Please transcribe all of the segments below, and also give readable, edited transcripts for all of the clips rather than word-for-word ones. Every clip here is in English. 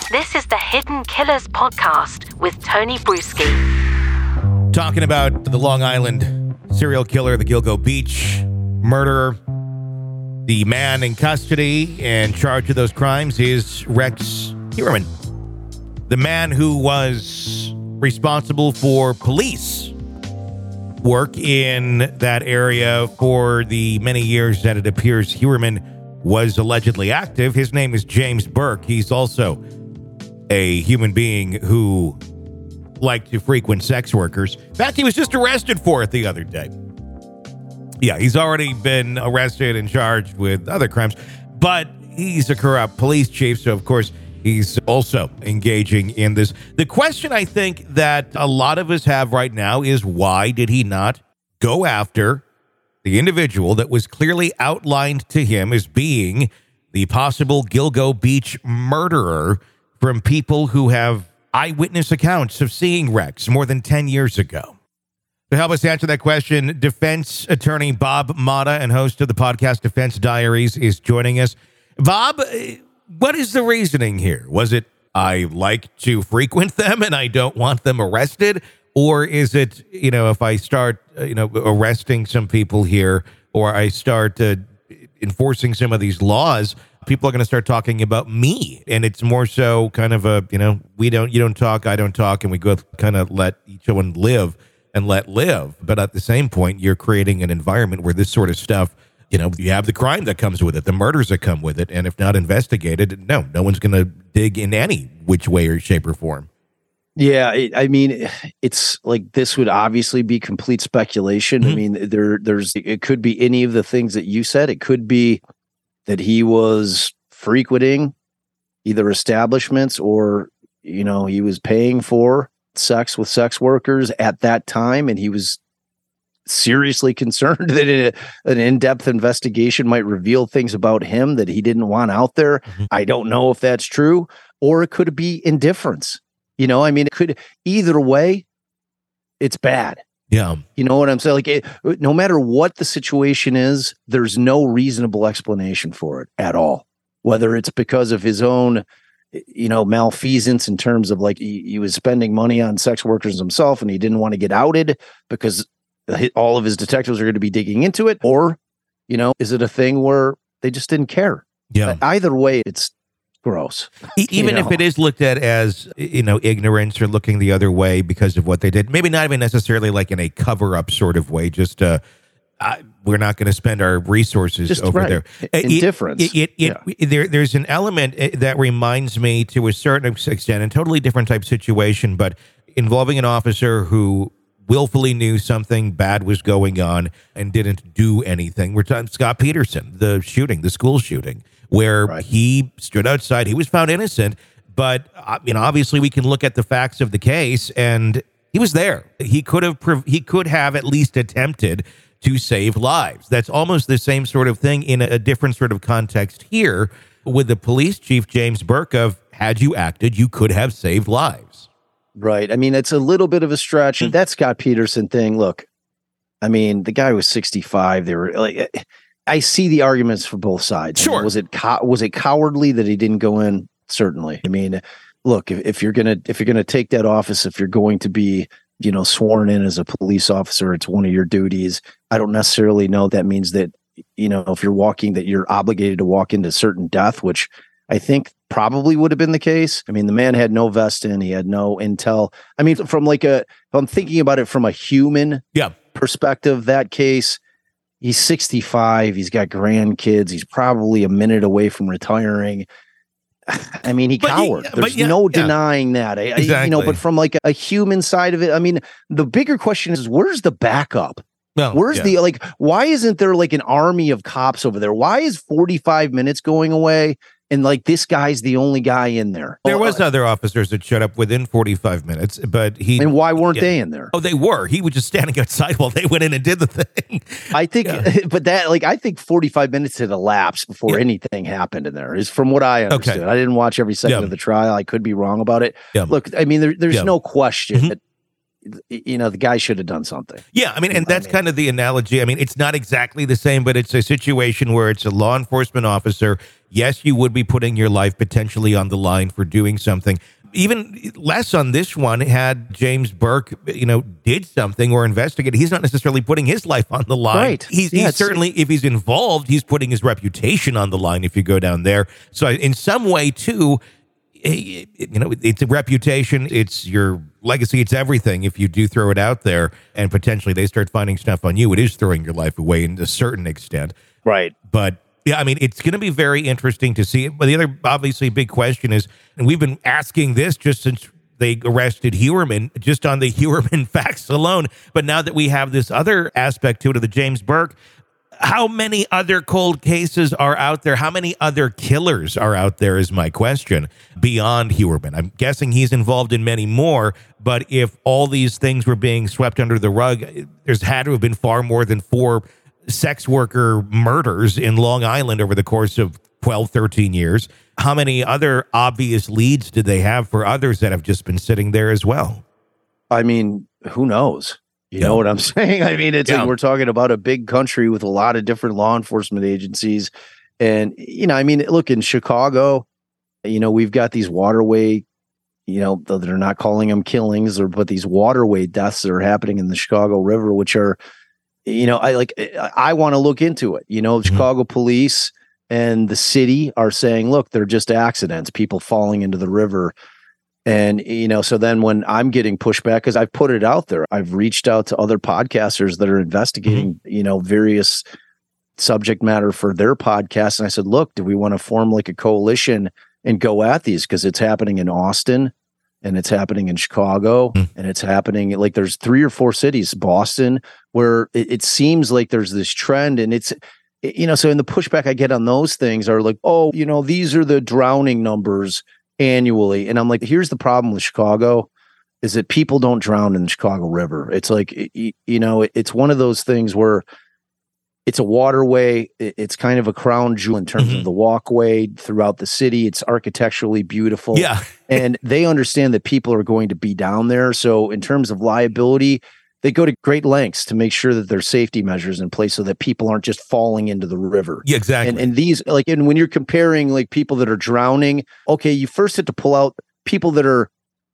This is the Hidden Killers podcast with Tony Bruschi. Talking about the Long Island serial killer, the Gilgo Beach murderer. The man in custody and charged of those crimes is Rex Heuermann. The man who was responsible for police work in that area for the many years that it appears Heuermann was allegedly active. His name is James Burke. He's also a human being who liked to frequent sex workers. In fact, he was just arrested for it the other day. Yeah, he's already been arrested and charged with other crimes, but he's a corrupt police chief, so of course he's also engaging in this. The question I think that a lot of us have right now is, why did he not go after the individual that was clearly outlined to him as being the possible Gilgo Beach murderer from people who have eyewitness accounts of seeing Rex more than 10 years ago? To help us answer that question, defense attorney Bob Motta and host of the podcast Defense Diaries is joining us. Bob, what is the reasoning here? Was it, I like to frequent them and I don't want them arrested? Or is it, if I start, arresting some people here, or I start enforcing some of these laws, people are going to start talking about me? And it's more so kind of a, you don't talk, I don't talk, and we go kind of let each one live and let live. But at the same point, you're creating an environment where this sort of stuff, you have the crime that comes with it, the murders that come with it. And if not investigated, no one's going to dig in any which way or shape or form. Yeah, it's like, this would obviously be complete speculation. Mm-hmm. I mean, it could be any of the things that you said. It could be that he was frequenting either establishments or, he was paying for sex with sex workers at that time, and he was seriously concerned that an in-depth investigation might reveal things about him that he didn't want out there. Mm-hmm. I don't know if that's true, or it could be indifference. It could, either way, it's bad. Yeah. You know what I'm saying? Like, no matter what the situation is, there's no reasonable explanation for it at all. Whether it's because of his own, malfeasance in terms of, like, he was spending money on sex workers himself and he didn't want to get outed because all of his detectives are going to be digging into it. Or, is it a thing where they just didn't care? Yeah. Either way, it's gross. Even if it is looked at as, ignorance or looking the other way because of what they did, maybe not even necessarily like in a cover-up sort of way, just we're not going to spend our resources just over there. Indifference. There's an element that reminds me to a certain extent, a totally different type situation, but involving an officer who willfully knew something bad was going on and didn't do anything. We're talking Scott Peterson, the school shooting, where he stood outside. He was found innocent, but obviously we can look at the facts of the case, and he was there. He could have at least attempted to save lives. That's almost the same sort of thing in a different sort of context here with the police chief, James Burke, of, had you acted, you could have saved lives. Right. It's a little bit of a stretch. That Scott Peterson thing, look, the guy was 65. They were like, I see the arguments for both sides. Sure. Was it cowardly that he didn't go in? Certainly. Look, if you're gonna take that office, if you're going to be, sworn in as a police officer, it's one of your duties. I don't necessarily know that means that, if you're that you're obligated to walk into certain death, which I think probably would have been the case. The man had no vest in, he had no intel. If I'm thinking about it from a human perspective, that case, he's 65, he's got grandkids, he's probably a minute away from retiring. He cowered. There's no denying that. Exactly. But from like a human side of it, the bigger question is, where's the backup? Where's why isn't there like an army of cops over there? Why is 45 minutes going away and like this guy's the only guy in there? There was other officers that showed up within 45 minutes, but and why weren't they in there? Oh, they were. He was just standing outside while they went in and did the thing. I think, but I think 45 minutes had elapsed before anything happened in there, is from what I understood. I didn't watch every second of the trial. I could be wrong about it. Look, there's no question that the guy should have done something. Yeah, I mean, and that's kind of the analogy. I mean, it's not exactly the same, but it's a situation where it's a law enforcement officer. Yes, you would be putting your life potentially on the line for doing something. Even less on this one, had James Burke, did something or investigated, he's not necessarily putting his life on the line. Right. He's certainly, if he's involved, he's putting his reputation on the line if you go down there. So in some way, too, it's a reputation, it's your legacy, it's everything. If you do throw it out there and potentially they start finding stuff on you, it is throwing your life away in a certain extent. Right. But yeah, I mean, it's going to be very interesting to see. But the other obviously big question is, and we've been asking this just since they arrested Heuermann, just on the Heuermann facts alone. But now that we have this other aspect to it of the James Burke, how many other cold cases are out there? How many other killers are out there is my question beyond Heuermann. I'm guessing he's involved in many more, but if all these things were being swept under the rug, there's had to have been far more than 4 sex worker murders in Long Island over the course of 12, 13 years. How many other obvious leads did they have for others that have just been sitting there as well? I mean, who knows? You know what I'm saying? I mean, it's like we're talking about a big country with a lot of different law enforcement agencies. And, I mean, look, in Chicago, we've got these waterway, though they're not calling them killings, but these waterway deaths that are happening in the Chicago River, which are, I want to look into it. Chicago police and the city are saying, look, they're just accidents, people falling into the river. And, so then when I'm getting pushback, because I've put it out there, I've reached out to other podcasters that are investigating, various subject matter for their podcast. And I said, look, do we want to form like a coalition and go at these? Because it's happening in Austin and it's happening in Chicago and it's happening like there's 3 or 4 cities, Boston, where it seems like there's this trend. And it's, so in the pushback I get on those things are like, oh, these are the drowning numbers annually. And I'm like, here's the problem with Chicago is that people don't drown in the Chicago River. It's like, it's one of those things where it's a waterway. It's kind of a crown jewel in terms of the walkway throughout the city. It's architecturally beautiful. Yeah. And they understand that people are going to be down there. So in terms of liability, they go to great lengths to make sure that there's safety measures in place so that people aren't just falling into the river. Yeah, exactly. And these, and when you're comparing like people that are drowning, okay, you first have to pull out people that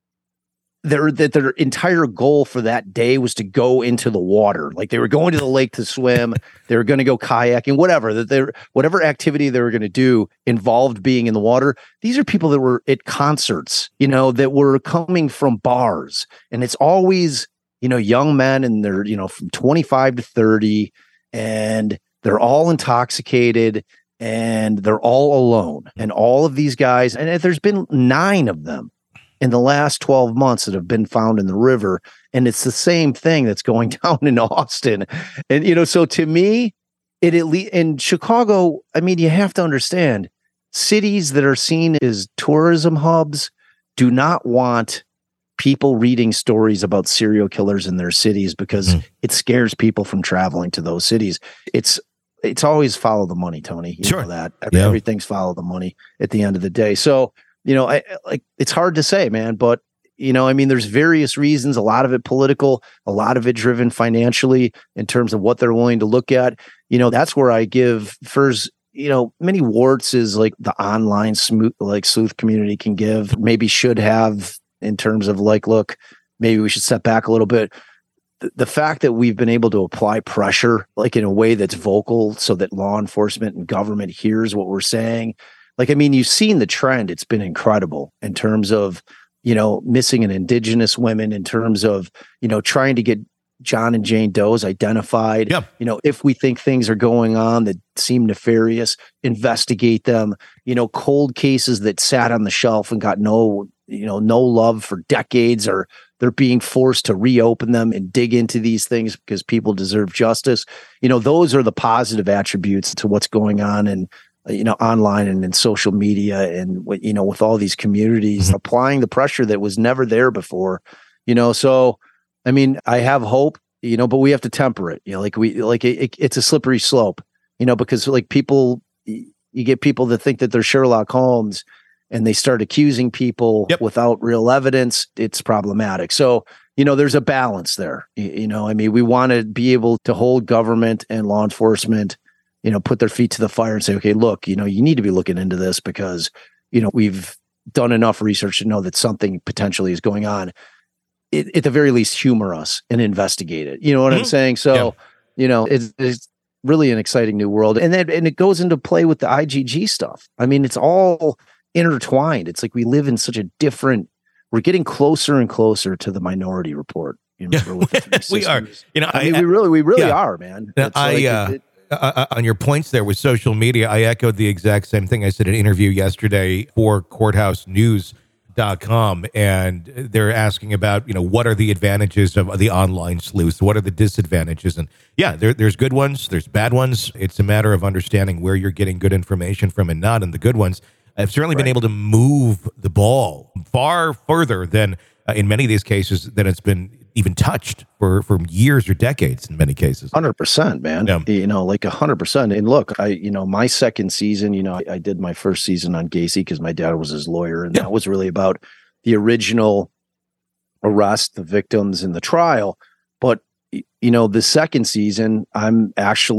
their entire goal for that day was to go into the water. Like they were going to the lake to swim, they were going to go kayaking, whatever activity they were going to do involved being in the water. These are people that were at concerts, that were coming from bars, and it's always young men, and they're, from 25 to 30, and they're all intoxicated and they're all alone. And all of these guys, and there's been 9 of them in the last 12 months that have been found in the river. And it's the same thing that's going down in Austin. And, so to me, it at least in Chicago, I mean, you have to understand cities that are seen as tourism hubs do not want people reading stories about serial killers in their cities because it scares people from traveling to those cities. It's always follow the money, Tony. You know that. Everything's follow the money at the end of the day. So, it's hard to say, man, but I mean, there's various reasons, a lot of it political, a lot of it driven financially in terms of what they're willing to look at. That's where I give first, many warts is like the online sleuth community can give, maybe should have, in terms of like, look, maybe we should step back a little bit. The fact that we've been able to apply pressure, like in a way that's vocal so that law enforcement and government hears what we're saying. Like, I mean, you've seen the trend. It's been incredible in terms of, missing and indigenous women, in terms of, trying to get John and Jane Doe's identified. Yep. If we think things are going on that seem nefarious, investigate them. Cold cases that sat on the shelf and got no love for decades, or they're being forced to reopen them and dig into these things because people deserve justice. Those are the positive attributes to what's going on and online and in social media and with all these communities applying the pressure that was never there before. So I mean, I have hope, but we have to temper it. It's a slippery slope, because like people, you get people that think that they're Sherlock Holmes and they start accusing people without real evidence, it's problematic. So, there's a balance there. I mean, we want to be able to hold government and law enforcement, put their feet to the fire and say, okay, look, you need to be looking into this because, we've done enough research to know that something potentially is going on. At the very least, humor us and investigate it. You know what I'm saying? So, it's really an exciting new world. And it goes into play with the IGG stuff. I mean, it's all intertwined. It's like we live in such a different, we're getting closer and closer to the Minority Report. We are. We really are, man. On your points there with social media, I echoed the exact same thing. I said in an interview yesterday for courthousenews.com, and they're asking about, what are the advantages of the online sleuths? What are the disadvantages? And there's good ones, there's bad ones. It's a matter of understanding where you're getting good information from and not. And the good ones have certainly been able to move the ball far further than in many of these cases than it's been even touched for years or decades in many cases. 100%, man. Yeah. 100%. And look, my second season, I did my first season on Gacy because my dad was his lawyer. And that was really about the original arrest, the victims, and the trial. But, the second season, I'm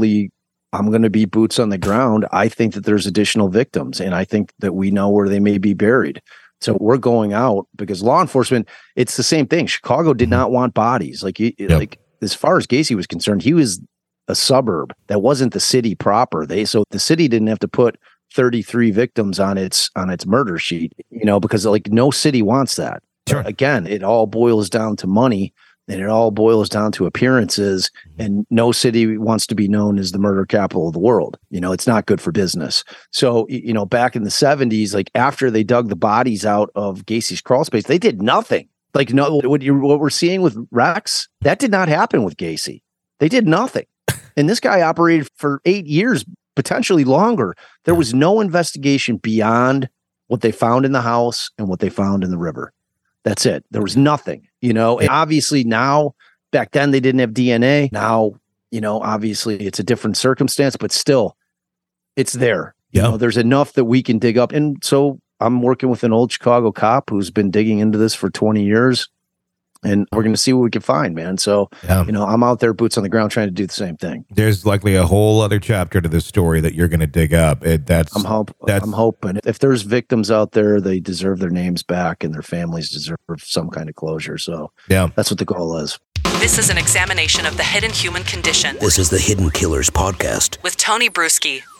going to be boots on the ground. I think that there's additional victims, and I think that we know where they may be buried. So we're going out because law enforcement, it's the same thing. Chicago did not want bodies. Like as far as Gacy was concerned, he was a suburb. That wasn't the city proper. So the city didn't have to put 33 victims on its murder sheet, because no city wants that. Sure. Again, it all boils down to money. And it all boils down to appearances, and no city wants to be known as the murder capital of the world. It's not good for business. So, back in the 70s, after they dug the bodies out of Gacy's crawl space, they did nothing. What we're seeing with Rex, that did not happen with Gacy. They did nothing. And this guy operated for 8 years, potentially longer. There was no investigation beyond what they found in the house and what they found in the river. That's it. There was nothing, and obviously now, back then they didn't have DNA. Now, obviously it's a different circumstance, but still it's there. There's enough that we can dig up. And so I'm working with an old Chicago cop who's been digging into this for 20 years, and we're going to see what we can find, man. So, I'm out there boots on the ground trying to do the same thing. There's likely a whole other chapter to this story that you're going to dig up. I'm hoping if there's victims out there, they deserve their names back and their families deserve some kind of closure. So that's what the goal is. This is an examination of the hidden human condition. This is the Hidden Killers Podcast with Tony Bruschi.